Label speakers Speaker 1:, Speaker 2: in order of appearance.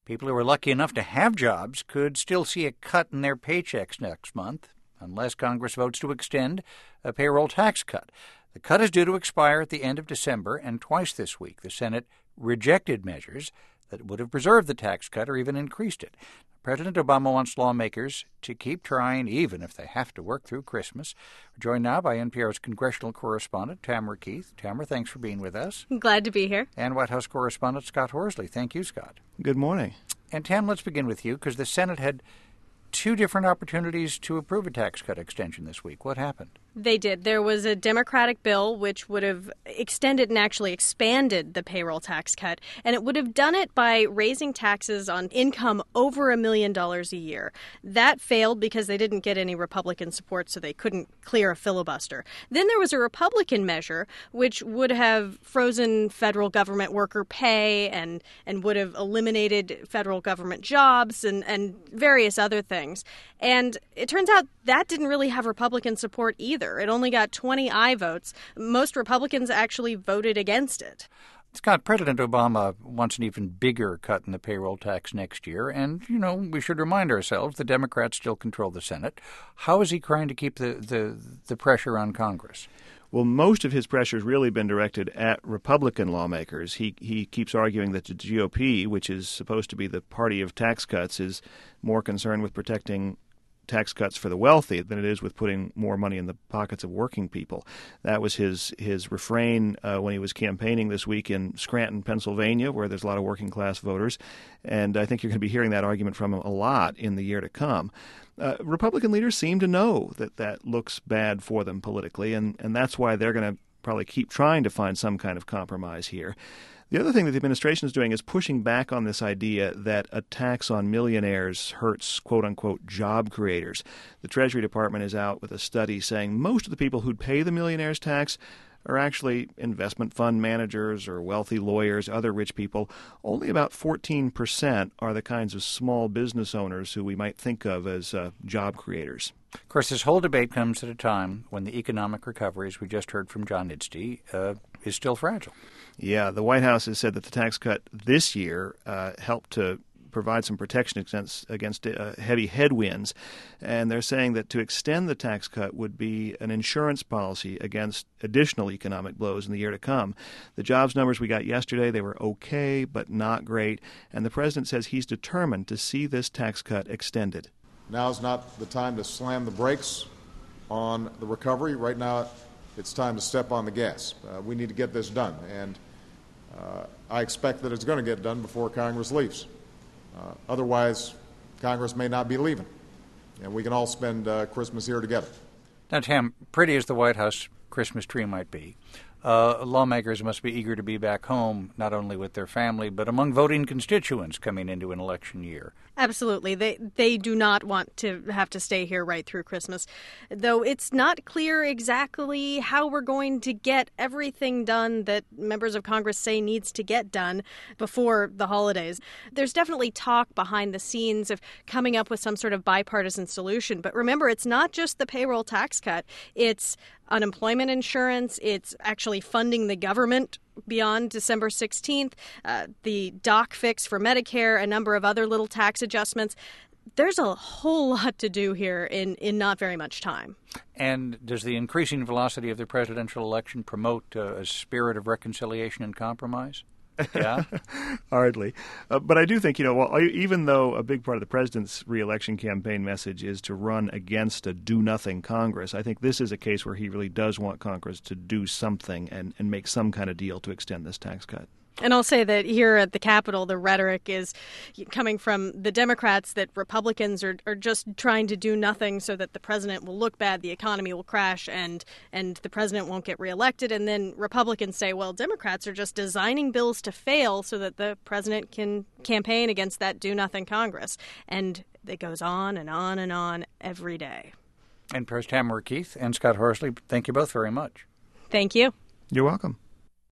Speaker 1: People who are lucky enough to have jobs could still see a cut in their paychecks next month, unless Congress votes to extend a payroll tax cut. The cut is due to expire at the end of December, and twice this week the Senate rejected measures that would have preserved the tax cut or even increased it. President Obama wants lawmakers to keep trying, even if they have to work through Christmas. We're joined now by NPR's congressional correspondent, Tamara Keith. Tamara, thanks for being with us.
Speaker 2: Glad to be here.
Speaker 1: And White House correspondent Scott Horsley. Thank you, Scott.
Speaker 3: Good morning.
Speaker 1: And Tam, let's begin with you, because the Senate had two different opportunities to approve a tax cut extension this week. What happened?
Speaker 2: They did. There was a Democratic bill which would have extended and actually expanded the payroll tax cut, and it would have done it by raising taxes on income over $1 million a year. That failed because they didn't get any Republican support, so they couldn't clear a filibuster. Then there was a Republican measure which would have frozen federal government worker pay and would have eliminated federal government jobs and various other things. And it turns out that didn't really have Republican support either. It only got 20 aye votes. Most Republicans actually voted against it.
Speaker 1: Scott, President Obama wants an even bigger cut in the payroll tax next year. And, we should remind ourselves the Democrats still control the Senate. How is he trying to keep the pressure on Congress?
Speaker 3: Well, most of his pressure has really been directed at Republican lawmakers. He keeps arguing that the GOP, which is supposed to be the party of tax cuts, is more concerned with protecting tax cuts for the wealthy than it is with putting more money in the pockets of working people. That was his refrain when he was campaigning this week in Scranton, Pennsylvania, where there's a lot of working class voters. And I think you're going to be hearing that argument from him a lot in the year to come. Republican leaders seem to know that looks bad for them politically, and that's why they're going to probably keep trying to find some kind of compromise here. The other thing that the administration is doing is pushing back on this idea that a tax on millionaires hurts, quote-unquote, job creators. The Treasury Department is out with a study saying most of the people who'd pay the millionaires tax are actually investment fund managers or wealthy lawyers, other rich people. Only about 14% are the kinds of small business owners who we might think of as job creators.
Speaker 1: Of course, this whole debate comes at a time when the economic recovery, as we just heard from John Idstey, is still fragile.
Speaker 3: Yeah, the White House has said that the tax cut this year helped to provide some protection against heavy headwinds. And they're saying that to extend the tax cut would be an insurance policy against additional economic blows in the year to come. The jobs numbers we got yesterday, they were okay, but not great. And the president says he's determined to see this tax cut extended.
Speaker 4: Now's not the time to slam the brakes on the recovery. Right now, it's time to step on the gas. We need to get this done. And I expect that it's going to get done before Congress leaves. Otherwise, Congress may not be leaving, and we can all spend Christmas here together.
Speaker 1: Now, Tam, pretty as the White House Christmas tree might be, lawmakers must be eager to be back home, not only with their family, but among voting constituents coming into an election year.
Speaker 2: Absolutely. They do not want to have to stay here right through Christmas, though it's not clear exactly how we're going to get everything done that members of Congress say needs to get done before the holidays. There's definitely talk behind the scenes of coming up with some sort of bipartisan solution. But remember, it's not just the payroll tax cut. It's unemployment insurance. It's actually funding the government beyond December 16th, the doc fix for Medicare, a number of other little tax adjustments. There's a whole lot to do here in not very much time.
Speaker 1: And does the increasing velocity of the presidential election promote a spirit of reconciliation and compromise? Yeah?
Speaker 3: Hardly. But I do think, even though a big part of the president's reelection campaign message is to run against a do-nothing Congress, I think this is a case where he really does want Congress to do something and make some kind of deal to extend this tax cut.
Speaker 2: And I'll say that here at the Capitol, the rhetoric is coming from the Democrats that Republicans are just trying to do nothing so that the president will look bad, the economy will crash, and the president won't get reelected. And then Republicans say, well, Democrats are just designing bills to fail so that the president can campaign against that do-nothing Congress. And it goes on and on and on every day.
Speaker 1: And Tamara Keith and Scott Horsley, thank you both very much.
Speaker 2: Thank you.
Speaker 3: You're welcome.